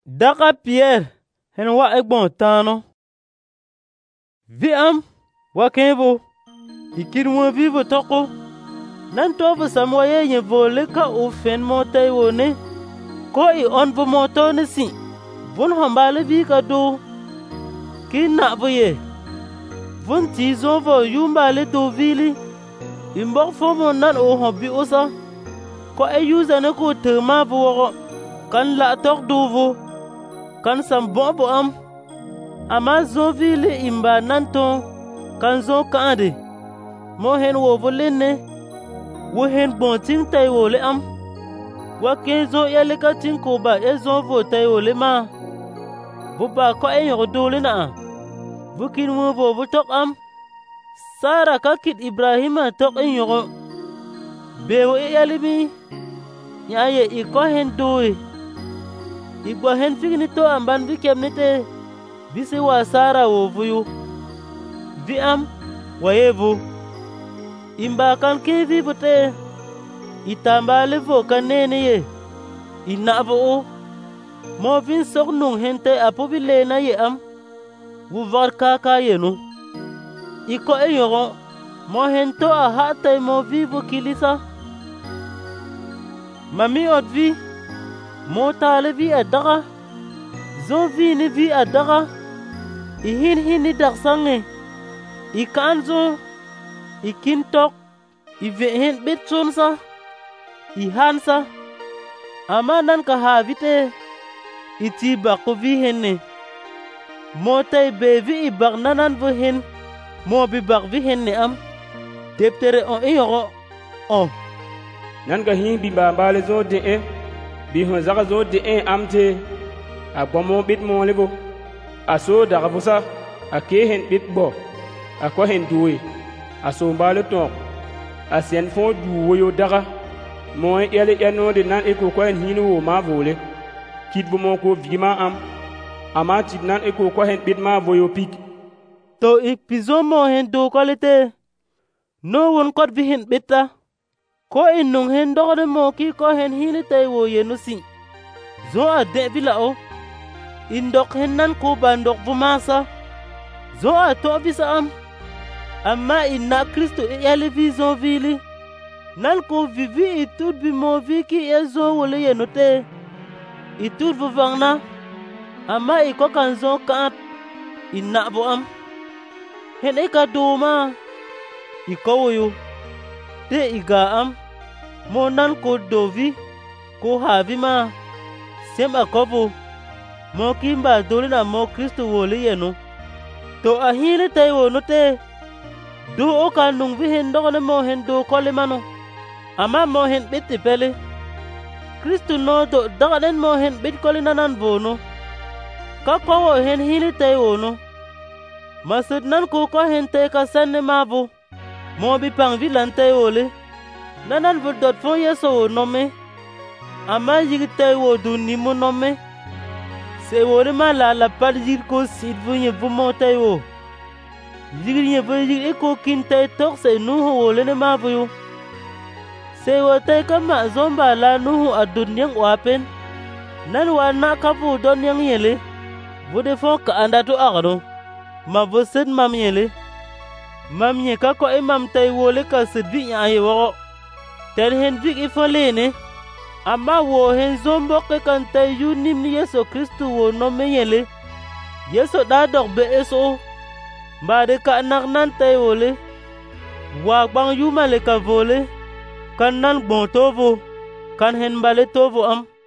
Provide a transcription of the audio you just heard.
Daka Pierre hen wa egbon tano. Vi am wa kenvo. Ikir mo vivo toko. Nan tovo samwaye ye vole ka o fen motai wone. Ko I on vo moto ne si. Vun hambale vi ka do. Ki na voye. Vun ti zon vo yumbale do vili. Imbok fomo nan o hobi osa. Ko e yuza ne ko tema vo. Kan la tok do vo. Kan sam bo am. Ama zon vili imba nanton. Kan zon kaande. Mo hen wo volene. Wo hen bon ting tay wole am. Wa ken zon yale ka ting ko ba e zon vo tay wole ma. Vo ba ko e yoro dole na. Vo kin mo vo tok am. Sara ka kit Ibrahima tok e yoro. Bewo e yale mi. Nyaye I ko hen doe. I bo hen figni to amban vi kemnete. Bisi wa Sara wo vuyu. Vi am wa yevu. Imba kan ke vi bote. Itambale vo kanene ye. Inabo o. Mo vin sok nung hente apobile na ye am. Wu var kaka ye no. Iko e yoro. Mo hento a hata mo vivo kilisa. Mami ot vi. Mo tale vi adara. Zon vi ni vi adara. I hin ni daksange. I kanzo. I kintok. I vehen bitsonsa. I hansa. Ama nan ka havite. I ti bako vi henne. Mo tay bevi I bak nanan vo hen. Mo bi bak vi henne am. Deptere on e yoro. On. Nan ka hin bi bambale zo de e. Bi hon zaka zo de e amte. A bomo bit mo lebo. A so daga fusa. A ke hen bit bo. A ko hen duwe. A so mbale ton. A sen fon du woyo daga. Mo yale yano de nan eko ko hen hinu wo ma vole. Kit bo mo ko vima am. Ama tip nan eko ko hen bit ma voyo pik. To ik pizo mo hen do kolete. No won kot vi hen bita. Ko inung hen dogde mo ki ko hen hini tay wo yenusi. Zo a de vila o. Indok hen nan ko bandok vumasa. Zo a to visa am. Amma inna Kristo yale vi zon vili. Nan ko vivi itud bi mo vi ki e zon wole yenote. Itud vuvangna. Amma iko kan zon kaat. Inna bo am. Hen eka doma. Iko woyo. Te iga am. Mo nan ko dovi. Ko havi ma. Sem akobo. Mo kimba dole na mo Kristo wole yeno. To ahile tay wono te. Do o ka nung vi hen dogone mo hen do kole mano. Ama mo hen bitti pele. Kristo no do dagaden mo hen bit kole nanan bono. Ka ko hen hili tay wono. Masud nan ko hen tay ka sanne mabo. Mo bi pang vi lan tay wole. Nanan vu dot fon yeso wo nome. Ama yigi tay wo du ni mo nome. Se wole ma la pad yir ko sid vu nye vu mo tay wo. Yigir nye vu yig eko kin tay tok se nuhu wole ne ma vu yo. Se wo tay ka ma zomba la nuhu adun yang wapen. Nan wa na ka vu don yang yele. Vu de fon ka andatu agado. Ma vu sid mam yele. Mam ye ka ko imam tay wole ka sid vi aye wo. Ten hen vik ifon lene. Ama wo hen zombo ke kan tay yu nim ni Yeso Kristo wo no me yele. Yeso da dok be eso. Mbade ka nak nan tay wole. Wa bang yu male ka vole. Kan nan bon tovo. Kan hen bale tovo am.